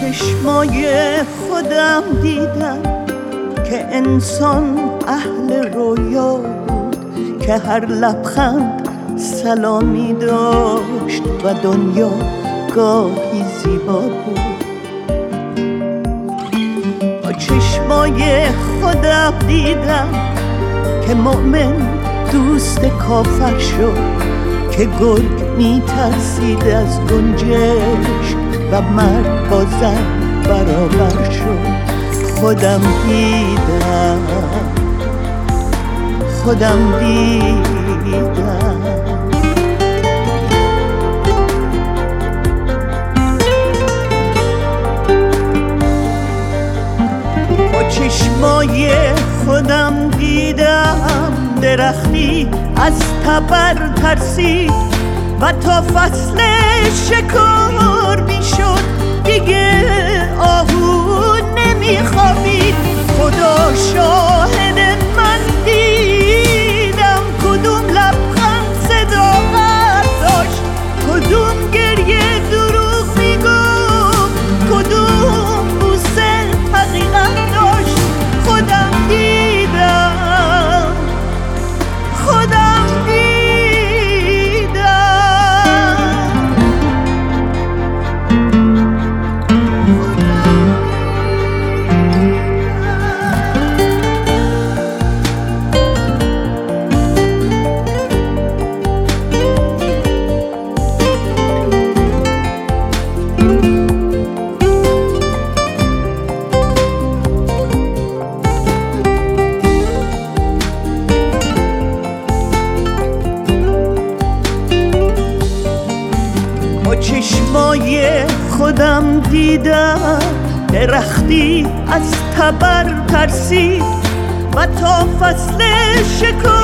چشمای خودم دیدم که انسان اهل رویا بود، که هر لبخند سلامی داشت و دنیا گاهی زیبا بود. با چشمای خودم دیدم که مؤمن دوست کافر شد، که گرگ میترسید از گنجشک و مرد با زن برابر شد. خودم دیدم با چشمای خودم دیدم درختی از تبر ترسید و تا فصل شکار میشد دیگه آهو نمیخوابید. خدا شاهد من دیدم کدوم لبخند صداقت داشت، کدوم گریه دروغ میگفت، کدوم بوسه حقیقت داشت. خودم دیدم چشمای خودم دیدم درختی از تبر ترسید و تا فصل شکار